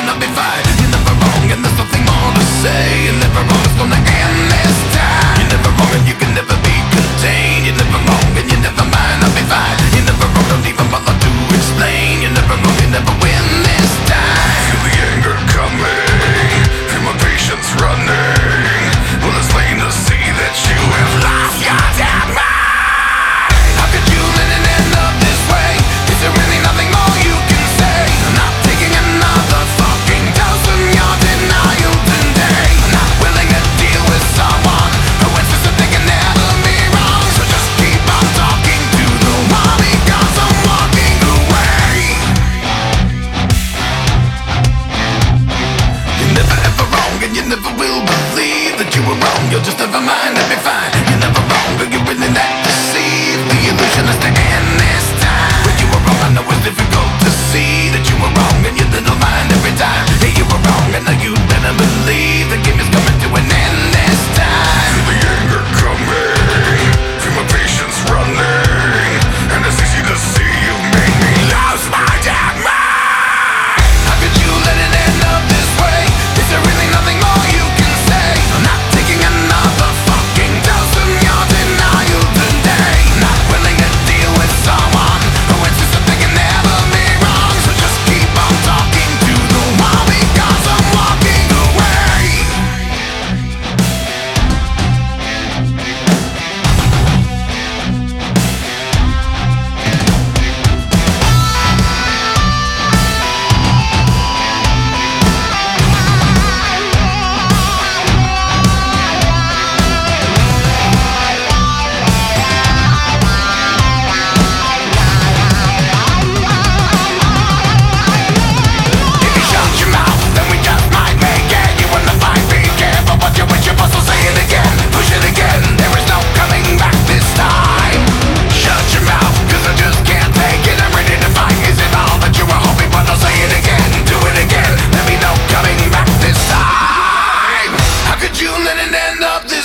I'll be fine. You're never wrong and there's nothing more to say. You're never wrong, it's gonna end this time. You're never wrong and you can never be contained. You're never wrong and you never mind, I'll be fine. You're never wrong, don't even bother to explain. You're never wrong, you never win this time. Feel the anger coming, feel my patience running. Well, it's plain to see that you have lost your damn mind. How could you let it end up this way? Is there really nothing more you can say? I'm not taking another fucking dose of your denial today. I'm not willing to deal with someone who insists that they can never be wrong. So just keep on talking to the wall because I'm walking away. You're never ever wrong and you never will believe that you were wrong. You'll just never mind and be fine. You're never wrong, but you're really that deceived. The illusion is to end this time. When you were wrong, I know it's difficult to see that you were wrong and you little mind every time. Hey, you were wrong and now you better believe the game is coming to an end this time. Feel the anger coming, feel my patience running, and it's easy to see you've made me lose my damn mind. How could you let it end up this way? Is there really nothing more you can say? I'm not taking another fucking dose of your denial today. Not willing to deal with someone who insists that they can never be wrong. So just keep on talking to the wall because I'm walking away. If you shut your mouth, then we just might make it. You wanna fight, be careful what you wish you must, so say it again. Push it again, there is no coming back this time. Shut your mouth, cause I just can't take it. I'm ready to fight, is it all that you were hoping for? I'll say it again, do it again. There be no coming back this time. How could you let it end up this